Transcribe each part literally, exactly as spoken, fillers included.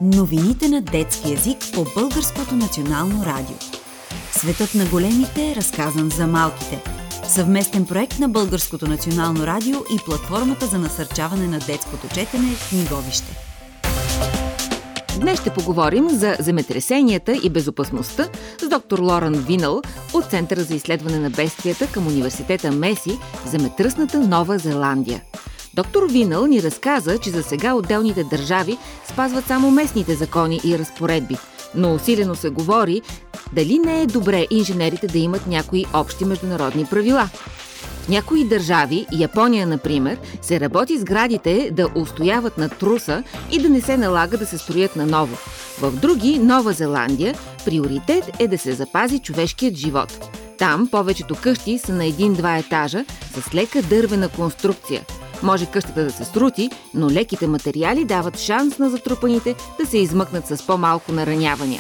Новините на детски език по Българското национално радио. Светът на големите, разказан за малките. Съвместен проект на Българското национално радио и платформата за насърчаване на детското четене Книговище. Днес ще поговорим за земетресенията и безопасността с доктор Лоран Винъл от Центъра за изследване на бедствията към университета Меси в земетръсната Нова Зеландия. Доктор Винъл ни разказа, че за сега отделните държави спазват само местните закони и разпоредби, но усилено се говори дали не е добре инженерите да имат някои общи международни правила. В някои държави, Япония например, се работи сградите да устояват на труса и да не се налага да се строят наново. В други, Нова Зеландия, приоритет е да се запази човешкият живот. Там повечето къщи са на един-два етажа с лека дървена конструкция. Може къщата да се срути, но леките материали дават шанс на затрупаните да се измъкнат с по-малко наранявания.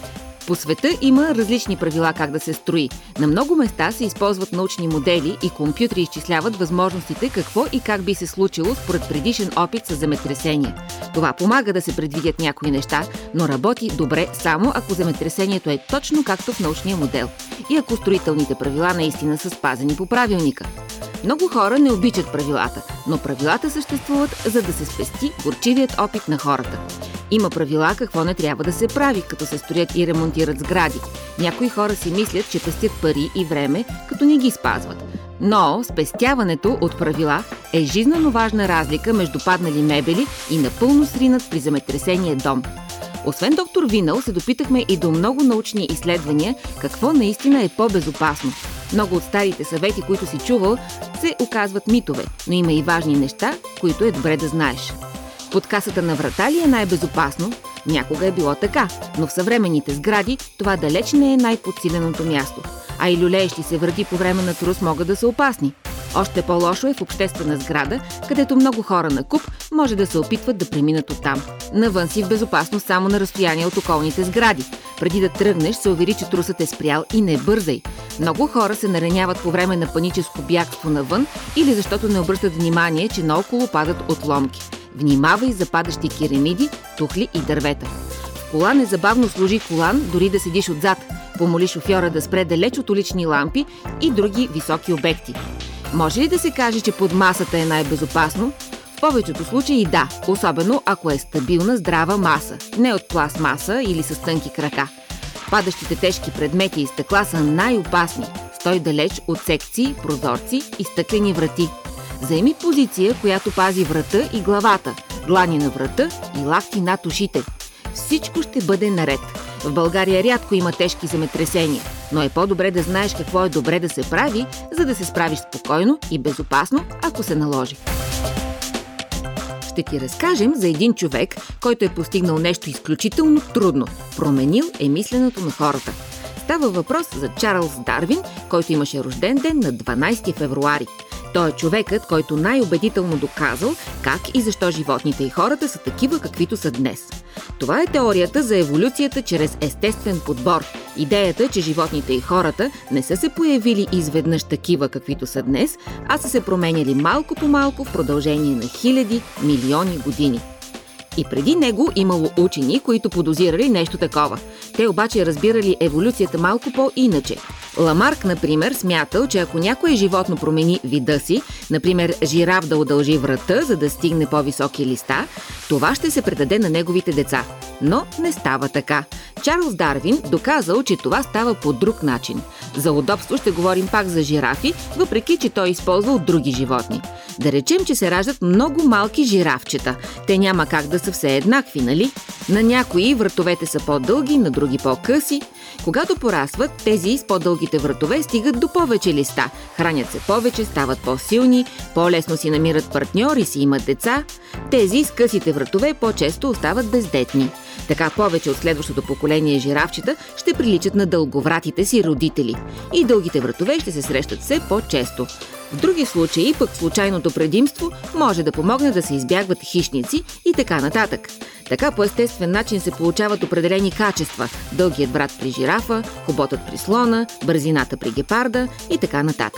По света има различни правила как да се строи. На много места се използват научни модели и компютри изчисляват възможностите какво и как би се случило според предишен опит с земетресения. Това помага да се предвидят някои неща, но работи добре само ако земетресението е точно както в научния модел и ако строителните правила наистина са спазени по правилника. Много хора не обичат правилата, но правилата съществуват, за да се спести горчивият опит на хората. Има правила какво не трябва да се прави, като се строят и ремонтират сгради. Някои хора си мислят, че пестят пари и време, като не ги спазват. Но спестяването от правила е жизнено важна разлика между паднали мебели и напълно сринат при земетресение дом. Освен доктор Винъл, се допитахме и до много научни изследвания какво наистина е по-безопасно. Много от старите съвети, които си чувал, се оказват митове, но има и важни неща, които е добре да знаеш. Под касата на врата ли е най-безопасно? Някога е било така, но в съвременните сгради това далеч не е най-подсиленото място. А и люлеещи се врати по време на трус могат да са опасни. Още по-лошо е в обществена сграда, където много хора на куп може да се опитват да преминат оттам. Навън си в безопасност само на разстояние от околните сгради. Преди да тръгнеш, се увери, че трусът е спрял и не бързай. Много хора се нараняват по време на паническо бягство навън или защото не обръщат внимание, че наоколо падат отломки. Внимавай за падащи керемиди, тухли и дървета. В кола незабавно служи колан, дори да седиш отзад. Помоли шофьора да спре далеч от улични лампи и други високи обекти. Може ли да се каже, че под масата е най-безопасно? В повечето случаи да, особено ако е стабилна, здрава маса, не от пластмаса или с тънки крака. Падащите тежки предмети и стъкла са най-опасни. Стой далеч от секции, прозорци и стъклени врати. Заеми позиция, която пази врата и главата, длани на врата и лакти над ушите. Всичко ще бъде наред. В България рядко има тежки земетресения, но е по-добре да знаеш какво е добре да се прави, за да се справиш спокойно и безопасно, ако се наложи. Ще ти разкажем за един човек, който е постигнал нещо изключително трудно. Променил е мисленето на хората. Става въпрос за Чарлз Дарвин, който имаше рожден ден на дванайсети февруари. Той е човекът, който най-убедително доказал как и защо животните и хората са такива, каквито са днес. Това е теорията за еволюцията чрез естествен подбор. Идеята, че животните и хората не са се появили изведнъж такива, каквито са днес, а са се променяли малко по малко в продължение на хиляди, милиони години. И преди него имало учени, които подозирали нещо такова. Те обаче разбирали еволюцията малко по-иначе. Ламарк, например, смятал, че ако някое животно промени вида си, например жираф да удължи врата, за да стигне по-високи листа, това ще се предаде на неговите деца. Но не става така. Чарлз Дарвин доказал, че това става по друг начин. За удобство ще говорим пак за жирафи, въпреки че той използвал други животни. Да речем, че се раждат много малки жирафчета. Те няма как да са все еднакви, нали? На някои вратовете са по-дълги, на други по-къси. Когато порасват, тези с по-дългите вратове стигат до повече листа. Хранят се повече, стават по-силни, по-лесно си намират партньор и си имат деца. Тези с късите вратове по-често остават бездетни. Така повече от следващото поколение жирафчета ще приличат на дълговратите си родители. И дългите вратове ще се срещат все по-често. В други случаи пък случайното предимство може да помогне да се избягват хищници и така нататък. Така по естествен начин се получават определени качества – дългият врат при жирафа, хоботът при слона, бързината при гепарда и така нататък.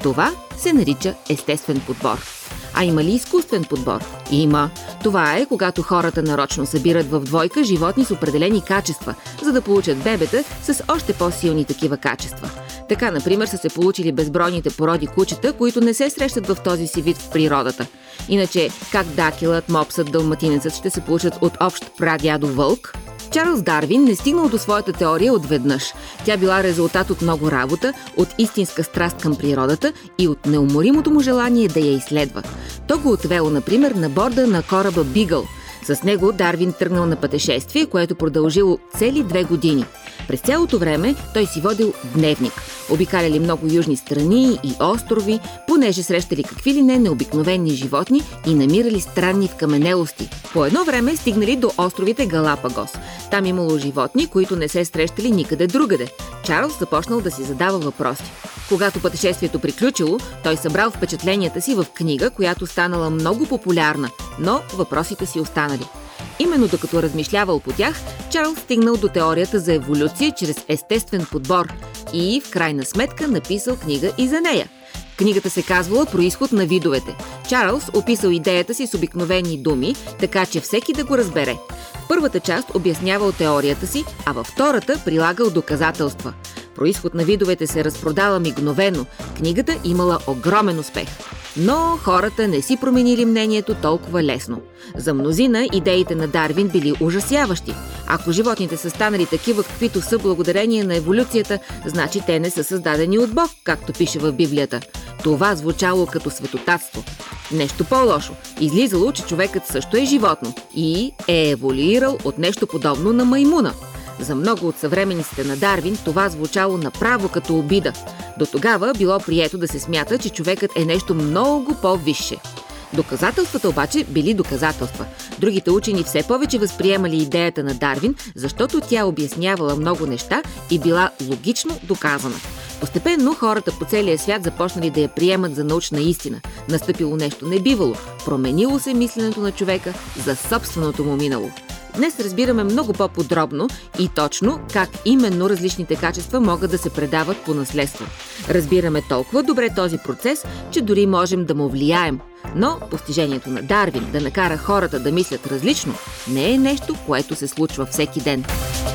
Това се нарича естествен подбор. А има ли изкуствен подбор? Има. Това е, когато хората нарочно събират в двойка животни с определени качества, за да получат бебета с още по-силни такива качества. Така, например, са се получили безбройните породи кучета, които не се срещат в този си вид в природата. Иначе, как дакилът, мопсът, далматинецът ще се получат от общ прадядо вълк? Чарлз Дарвин не стигнал до своята теория отведнъж. Тя била резултат от много работа, от истинска страст към природата и от неуморимото му желание да я изследва. То го отвело, например, на борда на кораба Бигъл. С него Дарвин тръгнал на пътешествие, което продължило цели две години. През цялото време той си водил дневник. Обикаляли много южни страни и острови, понеже срещали какви ли не необикновени животни и намирали странни вкаменелости. По едно време стигнали до островите Галапагос. Там имало животни, които не се срещали никъде другаде. Чарлз започнал да си задава въпроси. Когато пътешествието приключило, той събрал впечатленията си в книга, която станала много популярна, но въпросите си останали. Именно докато размишлявал по тях, Чарлз стигнал до теорията за еволюция чрез естествен подбор и в крайна сметка написал книга и за нея. Книгата се казвала "Произход на видовете". Чарлз описал идеята си с обикновени думи, така че всеки да го разбере. В първата част обяснявал теорията си, а във втората прилагал доказателства. "Произход на видовете" се разпродала мигновено. Книгата имала огромен успех. Но хората не си променили мнението толкова лесно. За мнозина идеите на Дарвин били ужасяващи. Ако животните са станали такива, каквито са благодарение на еволюцията, значи те не са създадени от Бог, както пише в Библията. Това звучало като светотатство. Нещо по-лошо. Излизало, че човекът също е животно и е еволюирал от нещо подобно на маймуна. За много от съвременниците на Дарвин това звучало направо като обида. До тогава било прието да се смята, че човекът е нещо много по-висше. Доказателствата обаче били доказателства. Другите учени все повече възприемали идеята на Дарвин, защото тя обяснявала много неща и била логично доказана. Постепенно хората по целия свят започнали да я приемат за научна истина. Настъпило нещо небивало, променило се мисленето на човека за собственото му минало. Днес разбираме много по-подробно и точно как именно различните качества могат да се предават по наследство. Разбираме толкова добре този процес, че дори можем да му влияем. Но постижението на Дарвин да накара хората да мислят различно не е нещо, което се случва всеки ден.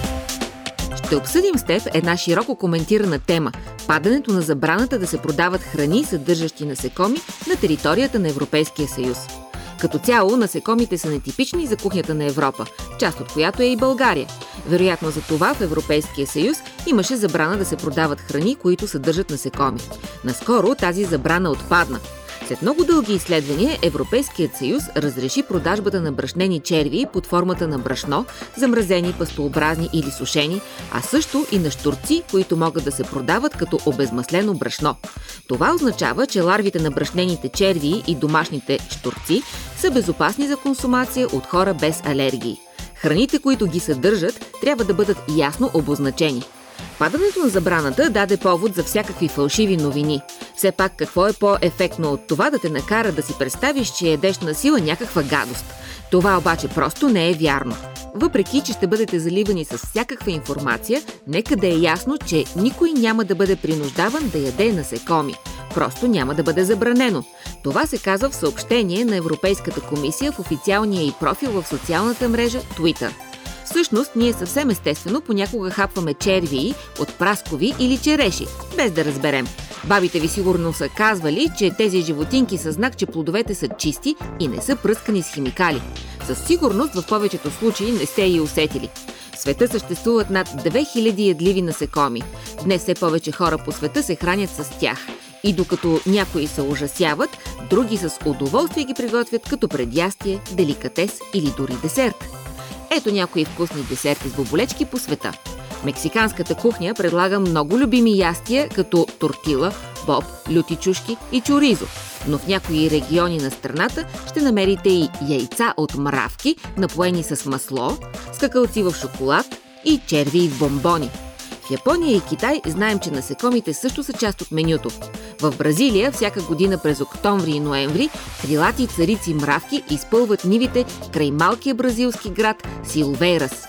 Ще обсъдим с теб една широко коментирана тема – падането на забраната да се продават храни, съдържащи насекоми на територията на Европейския съюз. Като цяло, насекомите са нетипични за кухнята на Европа, част от която е и България. Вероятно за това в Европейския съюз имаше забрана да се продават храни, които съдържат насекоми. Наскоро тази забрана отпадна. След много дълги изследвания, Европейският съюз разреши продажбата на брашнени червии под формата на брашно, замразени, пастообразни или сушени, а също и на щурци, които могат да се продават като обезмаслено брашно. Това означава, че ларвите на брашнените червии и домашните щурци са безопасни за консумация от хора без алергии. Храните, които ги съдържат, трябва да бъдат ясно обозначени. Падането на забраната даде повод за всякакви фалшиви новини. Все пак какво е по-ефектно от това да те накара да си представиш, че ядеш на сила някаква гадост? Това обаче просто не е вярно. Въпреки, че ще бъдете заливани с всякаква информация, нека да е ясно, че никой няма да бъде принуждаван да яде насекоми. Просто няма да бъде забранено. Това се казва в съобщение на Европейската комисия в официалния й профил в социалната мрежа Twitter. Всъщност, ние съвсем естествено понякога хапваме червии от праскови или череши, без да разберем. Бабите ви сигурно са казвали, че тези животинки са знак, че плодовете са чисти и не са пръскани с химикали. Със сигурност в повечето случаи не сте и усетили. В света съществуват над две хиляди ядливи насекоми. Днес все повече хора по света се хранят с тях. И докато някои се ужасяват, други с удоволствие ги приготвят като предястие, деликатес или дори десерт. Ето някои вкусни десерти с боболечки по света. Мексиканската кухня предлага много любими ястия, като тортила, боб, люти чушки и чоризо. Но в някои региони на страната ще намерите и яйца от мравки, напоени с масло, скакалци в шоколад и червии в бомбони. В Япония и Китай знаем, че насекомите също са част от менюто. В Бразилия всяка година през октомври и ноември крилати царици мравки изпълват нивите край малкия бразилски град Силвейрас.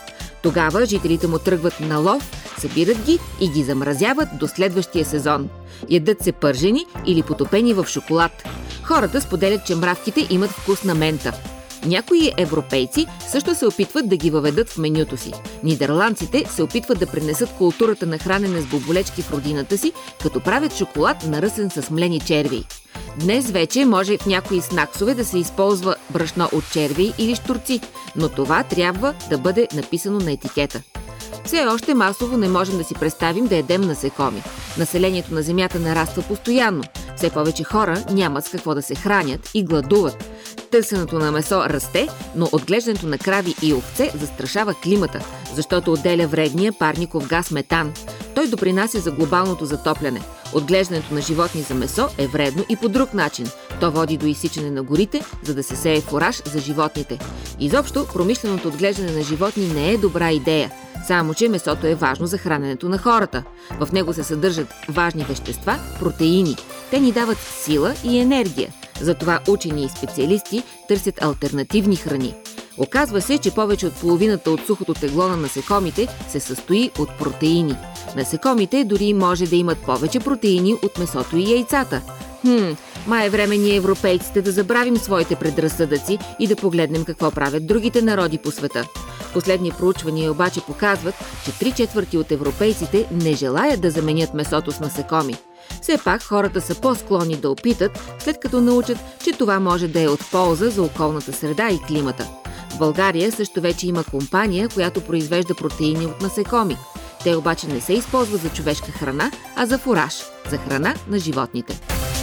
Тогава жителите му тръгват на лов, събират ги и ги замразяват до следващия сезон. Ядат се пържени или потопени в шоколад. Хората споделят, че мравките имат вкус на мента. Някои европейци също се опитват да ги въведат в менюто си. Нидерландците се опитват да пренесат културата на хранене с боболечки в родината си, като правят шоколад, наръсен с млени червии. Днес вече може в някои снаксове да се използва брашно от червии или щурци, но това трябва да бъде написано на етикета. Все още масово не можем да си представим да ядем насекоми. Населението на Земята нараства постоянно. Все повече хора нямат с какво да се хранят и гладуват. Търсенето на месо расте, но отглеждането на крави и овце застрашава климата, защото отделя вредния парников газ метан. Той допринася за глобалното затопляне. Отглеждането на животни за месо е вредно и по друг начин. То води до изсичане на горите, за да се сее фураж за животните. Изобщо, промишленото отглеждане на животни не е добра идея. Само че месото е важно за храненето на хората. В него се съдържат важни вещества – протеини. Те ни дават сила и енергия. Затова учени и специалисти търсят алтернативни храни. Оказва се, че повече от половината от сухото тегло на насекомите се състои от протеини. Насекомите дори може да имат повече протеини от месото и яйцата. Хм, май е време ние европейците да забравим своите предразсъдъци и да погледнем какво правят другите народи по света. Последни проучвания обаче показват, че три четвърти от европейците не желаят да заменят месото с насекоми. Все пак хората са по-склонни да опитат, след като научат, че това може да е от полза за околната среда и климата. В България също вече има компания, която произвежда протеини от насекоми. Те обаче не се използват за човешка храна, а за фураж, за храна на животните.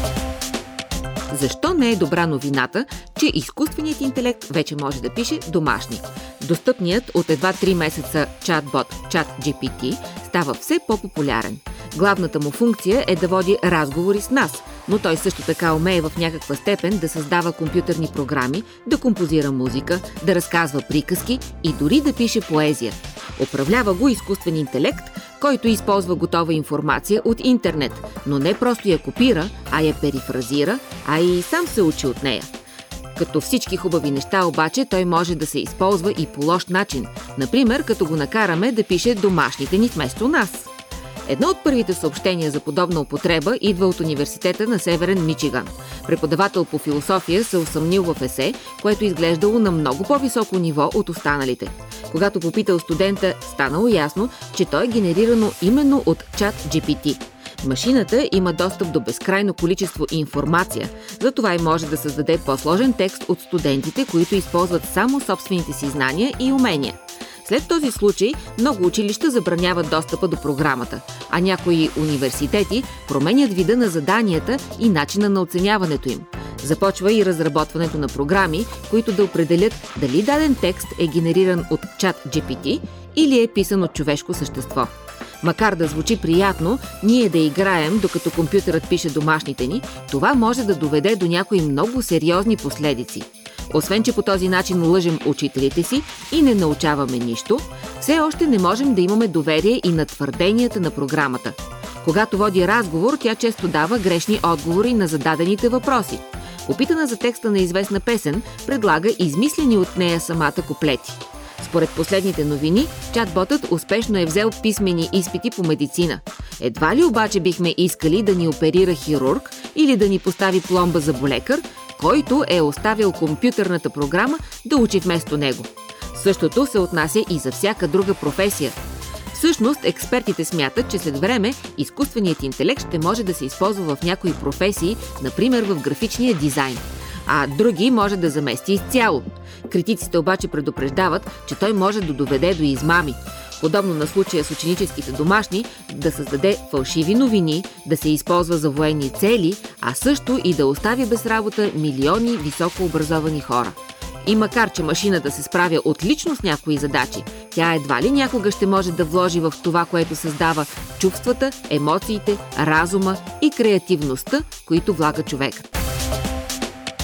Защо не е добра новината, че изкуственият интелект вече може да пише домашни? Достъпният от едва три месеца чатбот ChatGPT става все по-популярен. Главната му функция е да води разговори с нас, но той също така умее в някаква степен да създава компютърни програми, да композира музика, да разказва приказки и дори да пише поезия. Управлява го изкуствен интелект, който използва готова информация от интернет, но не просто я копира, а я перифразира, а и сам се учи от нея. Като всички хубави неща обаче, той може да се използва и по лош начин, например като го накараме да пише домашните ни вместо нас. Едно от първите съобщения за подобна употреба идва от университета на Северен Мичиган. Преподавател по философия се усъмнил в есе, което изглеждало на много по-високо ниво от останалите. Когато попитал студента, станало ясно, че то е генерирано именно от ChatGPT. Машината има достъп до безкрайно количество информация, затова и може да създаде по-сложен текст от студентите, които използват само собствените си знания и умения. След този случай много училища забраняват достъпа до програмата, а някои университети променят вида на заданията и начина на оценяването им. Започва и разработването на програми, които да определят дали даден текст е генериран от ChatGPT или е писан от човешко същество. Макар да звучи приятно, ние да играем, докато компютърът пише домашните ни, това може да доведе до някои много сериозни последици. Освен че по този начин лъжем учителите си и не научаваме нищо, все още не можем да имаме доверие и на твърденията на програмата. Когато води разговор, тя често дава грешни отговори на зададените въпроси. Попитана за текста на известна песен, предлага измислени от нея самата куплети. Според последните новини, чатботът успешно е взел писмени изпити по медицина. Едва ли обаче бихме искали да ни оперира хирург или да ни постави пломба за болекар, който е оставил компютърната програма да учи вместо него. Същото се отнася и за всяка друга професия. Всъщност, експертите смятат, че след време изкуственият интелект ще може да се използва в някои професии, например в графичния дизайн, а други може да замести изцяло. Критиците обаче предупреждават, че той може да доведе до измами. Подобно на случая с ученическите домашни, да създаде фалшиви новини, да се използва за военни цели, а също и да остави без работа милиони високообразовани хора. И макар че машината се справя отлично с някои задачи, тя едва ли някога ще може да вложи в това, което създава, чувствата, емоциите, разума и креативността, които влага човекът.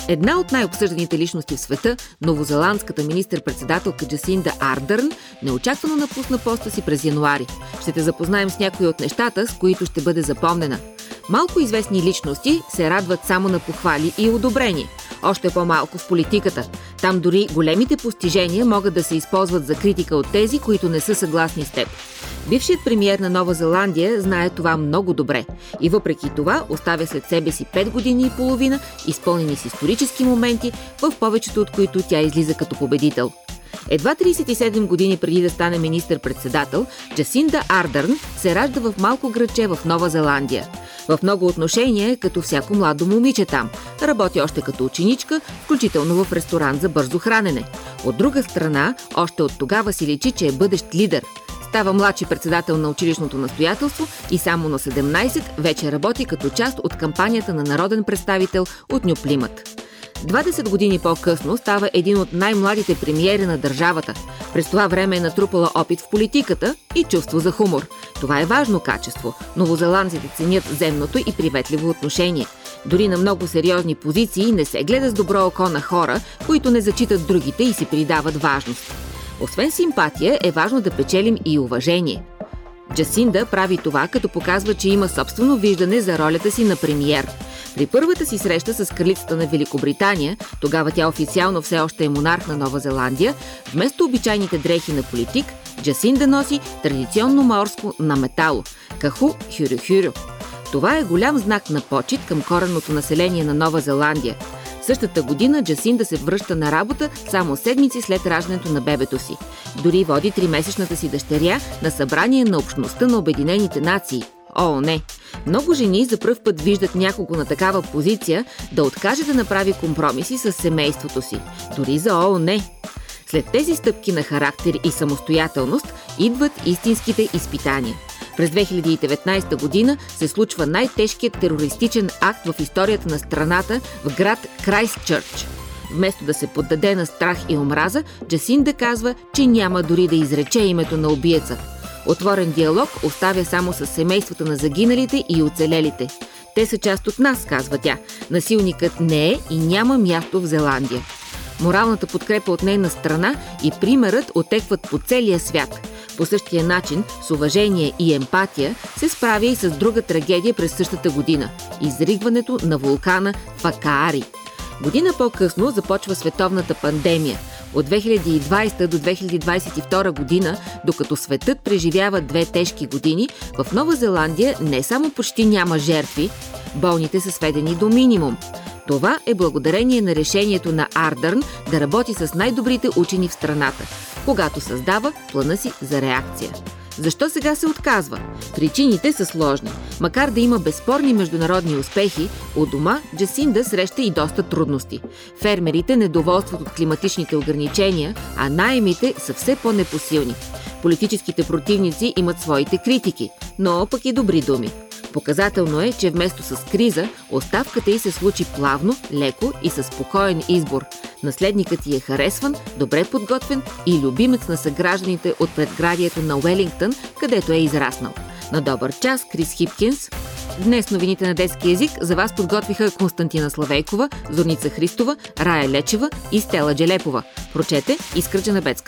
Една от най-обсъжданите личности в света, новозеландската министър-председателка Джасинда Ардърн, неочаквано напусна поста си през януари. Ще те запознаем с някои от нещата, с които ще бъде запомнена. Малко известни личности се радват само на похвали и одобрение. Още по-малко в политиката. Там дори големите постижения могат да се използват за критика от тези, които не са съгласни с теб. Бившият премиер на Нова Зеландия знае това много добре и въпреки това оставя след себе си пет години и половина, изпълнени с исторически моменти, в повечето от които тя излиза като победител. Едва тридесет и седем години преди да стане министър-председател, Джасинда Ардърн се ражда в малко градче в Нова Зеландия. В много отношения е като всяко младо момиче там. Работи още като ученичка, включително в ресторант за бързо хранене. От друга страна, още от тогава си личи, че е бъдещ лидер. Става младши председател на училищното настоятелство и само на седемнадесет вече работи като част от кампанията на народен представител от Ню Плимът. двадесет години по-късно става един от най-младите премиери на държавата. През това време е натрупала опит в политиката и чувство за хумор. Това е важно качество. Новозеландците ценят земното и приветливо отношение. Дори на много сериозни позиции не се гледа с добро око на хора, които не зачитат другите и си придават важност. Освен симпатия, е важно да печелим и уважение. Джасинда прави това, като показва, че има собствено виждане за ролята си на премиер. При първата си среща с кралицата на Великобритания, тогава тя официално все още е монарх на Нова Зеландия, вместо обичайните дрехи на политик, Джасинда носи традиционно маорско наметало – каху хюрю-хюрю. Това е голям знак на почит към коренното население на Нова Зеландия. Същата година Джасинда се връща на работа само седмици след раждането на бебето си. Дори води тримесечната си дъщеря на събрание на общността на Обединените нации – ООН. Много жени за пръв път виждат някого на такава позиция да откаже да направи компромиси с семейството си, дори за ООН. След тези стъпки на характер и самостоятелност идват истинските изпитания. През две хиляди и деветнадесета година се случва най-тежкият терористичен акт в историята на страната в град Крайстчърч. Вместо да се поддаде на страх и омраза, Джасинда казва, че няма дори да изрече името на убиеца. Отворен диалог оставя само с семействата на загиналите и оцелелите. Те са част от нас, казва тя. Насилникът не е и няма място в Зеландия. Моралната подкрепа от нейна страна и примерът отекват по целия свят. По същия начин, с уважение и емпатия, се справя и с друга трагедия през същата година – изригването на вулкана Вакаари. Година по-късно започва световната пандемия. От две хиляди и двадесета до две хиляди двадесет и втора година, докато светът преживява две тежки години, в Нова Зеландия не само почти няма жертви, болните са сведени до минимум. Това е благодарение на решението на Ардърн да работи с най-добрите учени в страната, когато създава плана си за реакция. Защо сега се отказва? Причините са сложни. Макар да има безспорни международни успехи, у дома Джасинда среща и доста трудности. Фермерите недоволстват от климатичните ограничения, а наемите са все по-непосилни. Политическите противници имат своите критики, но пък и добри думи. Показателно е, че вместо с криза, оставката й се случи плавно, леко и със спокоен избор. Наследникът й е харесван, добре подготвен и любимец на съгражданите от предградието на Уелингтън, където е израснал. На добър час, Крис Хипкинс. Днес новините на детски език за вас подготвиха Константина Славейкова, Зорница Христова, Рая Лечева и Стела Джелепова. Прочете Искра Джанабецка.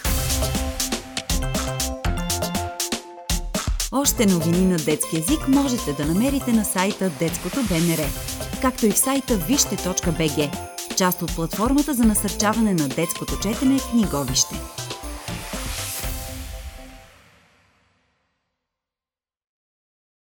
Още новини на детски език можете да намерите на сайта Детското БНР, както и в сайта вижте точка би джи, част от платформата за насърчаване на детското четене Книговище.